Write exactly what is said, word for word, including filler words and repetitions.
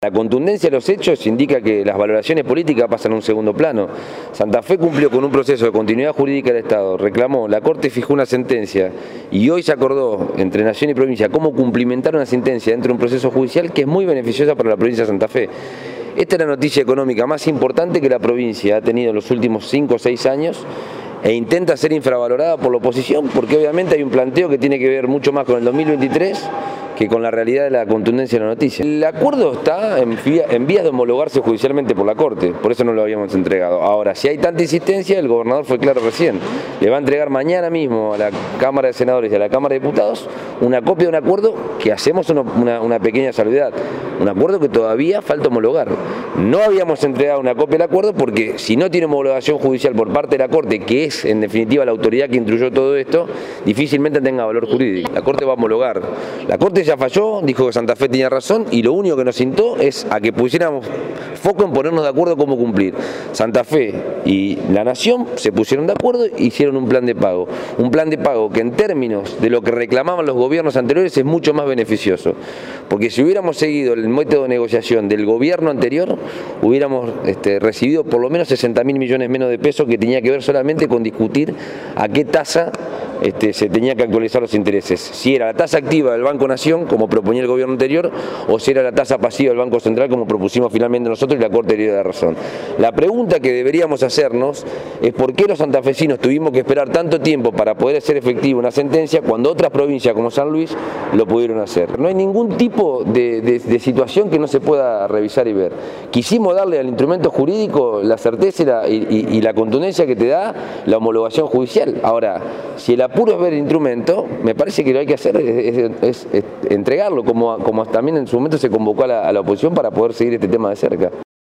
La contundencia de los hechos indica que las valoraciones políticas pasan a un segundo plano. Santa Fe cumplió con un proceso de continuidad jurídica del Estado, reclamó, la Corte fijó una sentencia y hoy se acordó entre Nación y provincia cómo cumplimentar una sentencia dentro de un proceso judicial que es muy beneficiosa para la provincia de Santa Fe. Esta es la noticia económica más importante que la provincia ha tenido en los últimos cinco o seis años e intenta ser infravalorada por la oposición porque obviamente hay un planteo que tiene que ver mucho más con el dos mil veintitrés que con la realidad de la contundencia de la noticia. El acuerdo está en, vía, en vías de homologarse judicialmente por la Corte, por eso no lo habíamos entregado. Ahora, si hay tanta insistencia, el gobernador fue claro recién, le va a entregar mañana mismo a la Cámara de Senadores y a la Cámara de Diputados una copia de un acuerdo que hacemos una, una, una pequeña salvedad, un acuerdo que todavía falta homologar. No habíamos entregado una copia del acuerdo porque si no tiene homologación judicial por parte de la Corte, que es en definitiva la autoridad que instruyó todo esto, difícilmente tenga valor jurídico. La Corte va a homologar. La Corte ya falló, dijo que Santa Fe tenía razón y lo único que nos instó es a que pusiéramos foco en ponernos de acuerdo cómo cumplir. Santa Fe y la Nación se pusieron de acuerdo e hicieron un plan de pago. Un plan de pago que en términos de lo que reclamaban los gobiernos anteriores es mucho más beneficioso. Porque si hubiéramos seguido el método de negociación del gobierno anterior, hubiéramos este, recibido por lo menos sesenta mil millones menos de pesos, que tenía que ver solamente con discutir a qué tasa Este, se tenía que actualizar los intereses, si era la tasa activa del Banco Nación, como proponía el gobierno anterior, o si era la tasa pasiva del Banco Central, como propusimos finalmente nosotros y la Corte dio la razón. La pregunta que deberíamos hacernos es por qué los santafesinos tuvimos que esperar tanto tiempo para poder hacer efectiva una sentencia cuando otras provincias como San Luis lo pudieron hacer. No hay ningún tipo de, de, de situación que no se pueda revisar y ver. Quisimos darle al instrumento jurídico la certeza y la, y, y, y la contundencia que te da la homologación judicial. Ahora, si el apuro es ver el instrumento, me parece que lo hay que hacer es, es, es, es entregarlo, como, como también en su momento se convocó a la, a la oposición para poder seguir este tema de cerca.